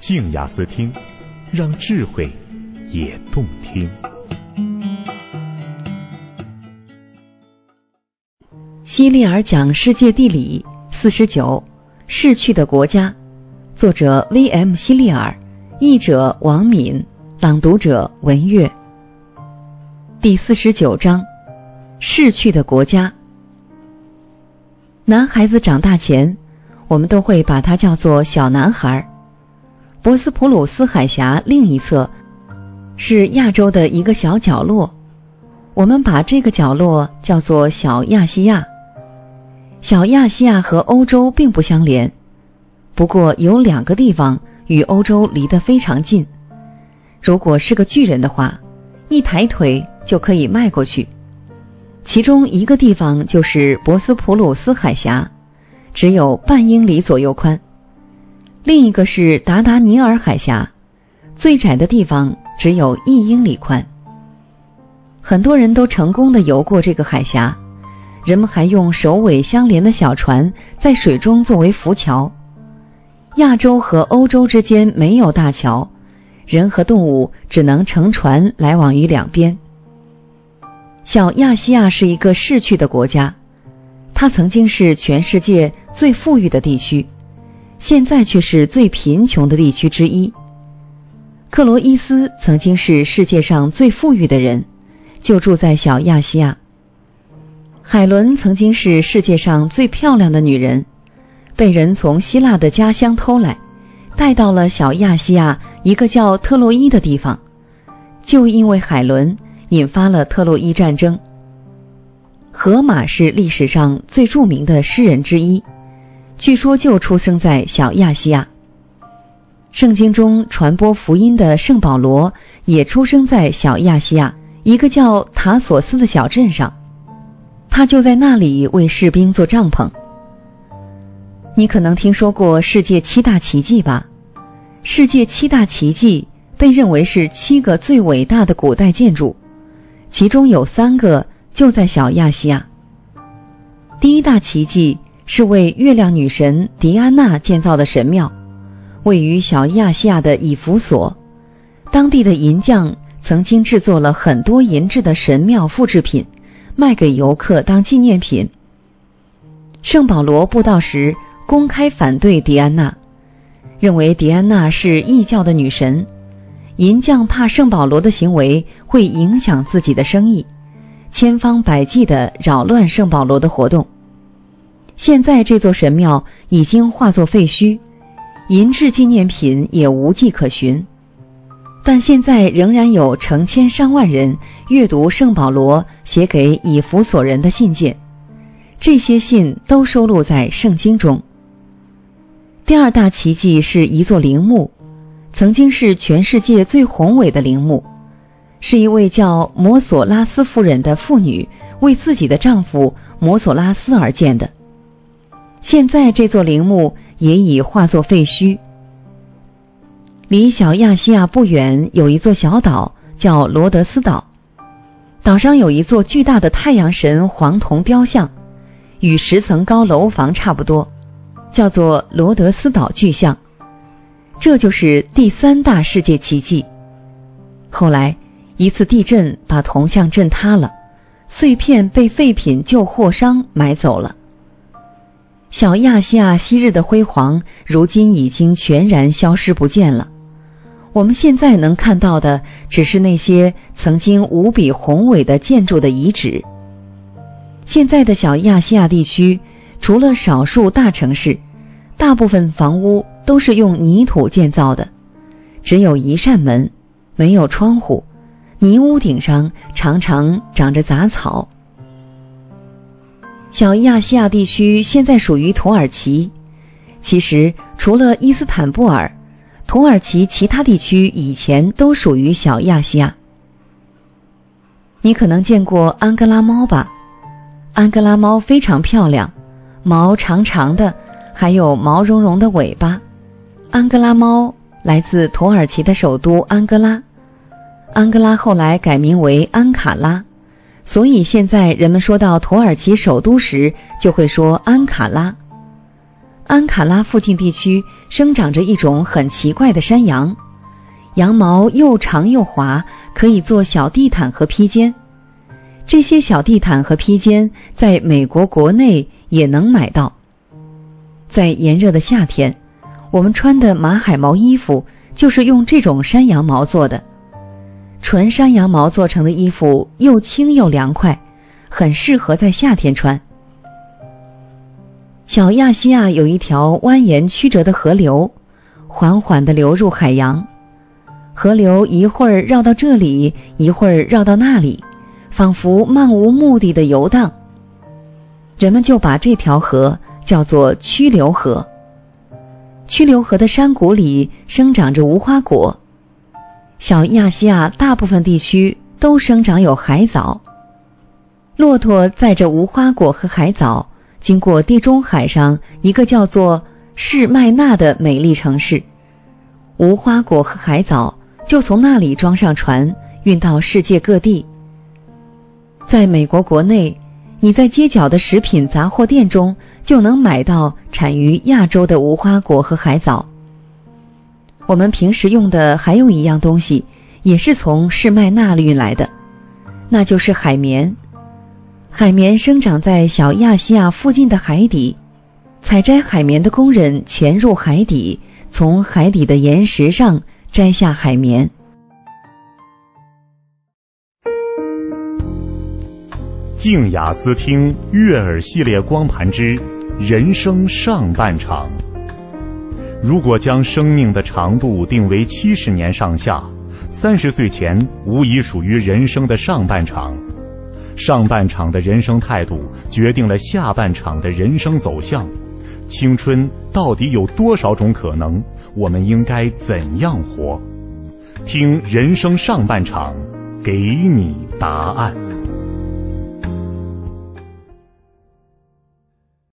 静雅思听，让智慧也动听。 希利尔讲世界地理49，逝去的国家，作者 V.M. 希利尔，译者王敏，朗读者文月。第49章，逝去的国家。男孩子长大前，我们都会把他叫做小男孩。博斯普鲁斯海峡另一侧是亚洲的一个小角落，我们把这个角落叫做小亚细亚。小亚细亚和欧洲并不相连，不过有2个地方与欧洲离得非常近，如果是个巨人的话，一抬腿就可以迈过去。其中一个地方就是博斯普鲁斯海峡，只有半英里左右宽。另一个是达达尼尔海峡，最窄的地方只有1英里宽。很多人都成功地游过这个海峡，人们还用首尾相连的小船在水中作为浮桥。亚洲和欧洲之间没有大桥，人和动物只能乘船来往于两边。小亚细亚是一个逝去的国家，它曾经是全世界最富裕的地区，现在却是最贫穷的地区之一。克罗伊斯曾经是世界上最富裕的人，就住在小亚细亚。海伦曾经是世界上最漂亮的女人，被人从希腊的家乡偷来，带到了小亚细亚一个叫特洛伊的地方，就因为海伦引发了特洛伊战争。荷马是历史上最著名的诗人之一，据说就出生在小亚细亚。圣经中传播福音的圣保罗也出生在小亚细亚一个叫塔索斯的小镇上，他就在那里为士兵做帐篷。你可能听说过世界7大奇迹吧？世界7大奇迹被认为是7个最伟大的古代建筑，其中有3个就在小亚细亚。第一大奇迹是为月亮女神狄安娜建造的神庙，位于小亚细亚的以弗所。当地的银匠曾经制作了很多银质的神庙复制品，卖给游客当纪念品。圣保罗布道时公开反对狄安娜，认为狄安娜是异教的女神。银匠怕圣保罗的行为会影响自己的生意，千方百计地扰乱圣保罗的活动。现在这座神庙已经化作废墟，银质纪念品也无迹可寻，但现在仍然有成千上万人阅读圣保罗写给以弗所人的信件，这些信都收录在圣经中。第二大奇迹是一座陵墓，曾经是全世界最宏伟的陵墓，是一位叫摩索拉斯夫人的妇女为自己的丈夫摩索拉斯而建的。现在这座陵墓也已化作废墟。离小亚细亚不远有一座小岛叫罗德斯岛，岛上有一座巨大的太阳神黄铜雕像，与10层高楼房差不多，叫做罗德斯岛巨像。这就是第3大世界奇迹。后来一次地震把铜像震塌了，碎片被废品旧货商买走了。小亚细亚昔日的辉煌如今已经全然消失不见了，我们现在能看到的只是那些曾经无比宏伟的建筑的遗址。现在的小亚细亚地区除了少数大城市，大部分房屋都是用泥土建造的，只有一扇门，没有窗户，泥屋顶上常常长着杂草。小亚细亚地区现在属于土耳其，其实除了伊斯坦布尔，土耳其其他地区以前都属于小亚细亚。你可能见过安哥拉猫吧？安哥拉猫非常漂亮，毛长长的，还有毛茸茸的尾巴。安哥拉猫来自土耳其的首都安哥拉，安哥拉后来改名为安卡拉，所以现在人们说到土耳其首都时就会说安卡拉。 安卡拉附近地区生长着一种很奇怪的山羊，羊毛又长又滑，可以做小地毯和披肩。这些小地毯和披肩在美国国内也能买到。在炎热的夏天，我们穿的马海毛衣服就是用这种山羊毛做的。纯山羊毛做成的衣服又轻又凉快，很适合在夏天穿。小亚细亚有一条蜿蜒曲折的河流，缓缓地流入海洋。河流一会儿绕到这里，一会儿绕到那里，仿佛漫无目的的游荡。人们就把这条河叫做曲流河。曲流河的山谷里生长着无花果。小亚细亚大部分地区都生长有海藻。骆驼载着无花果和海藻经过地中海上一个叫做士麦纳的美丽城市，无花果和海藻就从那里装上船，运到世界各地。在美国国内，你在街角的食品杂货店中就能买到产于亚洲的无花果和海藻。我们平时用的还有一样东西，也是从士麦纳运来的，那就是海绵。海绵生长在小亚细亚附近的海底，采摘海绵的工人潜入海底，从海底的岩石上摘下海绵。 静雅思听悦耳系列光盘之人生上半场。如果将生命的长度定为70年上下，30岁前无疑属于人生的上半场。上半场的人生态度决定了下半场的人生走向。青春到底有多少种可能？我们应该怎样活？听人生上半场，给你答案。